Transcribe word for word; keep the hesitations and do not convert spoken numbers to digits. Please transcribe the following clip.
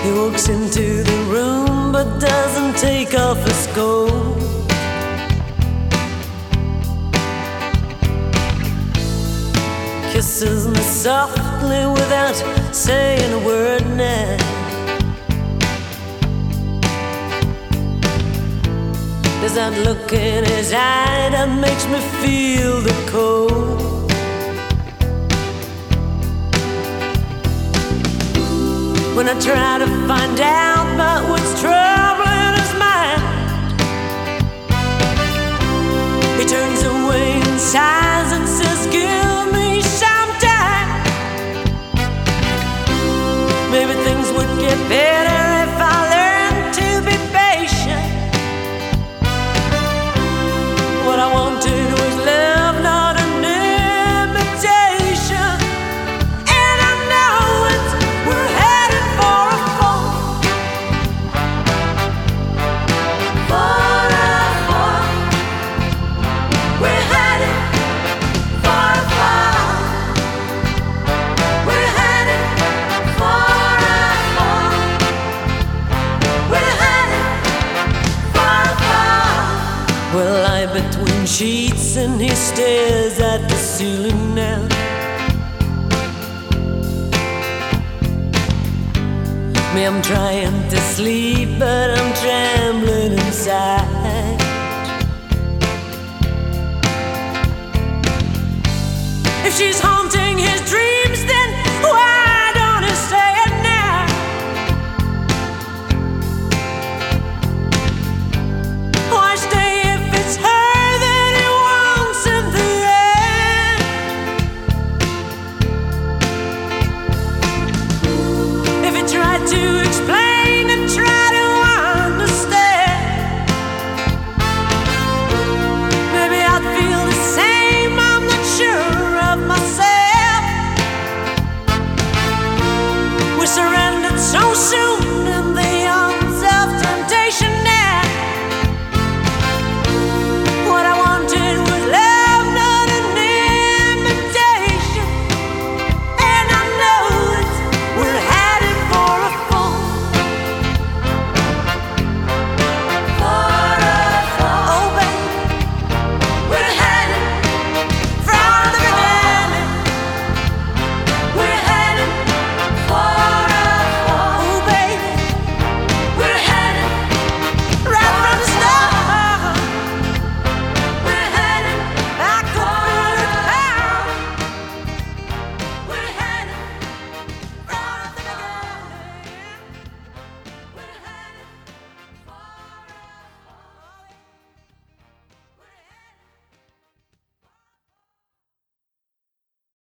He walks into the room but doesn't take off his coat. Kisses me softly without saying a word now. There's that look in his eye that makes me feel the cold. When I try to find out about what's troubling his mind, he turns away and sighs and says, give me some time. Maybe things would get better if I learned to be patient. What I want to do is love, not an imitation. And I know it's, we're headed for a fall. For a fall. We're headed for a fall. We're headed for a fall. We're headed for a fall. We'll lie between sheets and he stares at the ceiling now. Me, I'm trying to sleep, but I'm trembling inside. If she's haunting his dreams, then why don't he say it now? Why stay if it's her that he wants in the end? If he tried to explain and try to understand, maybe I'd feel the same. I'm not sure of myself. We surrendered so soon.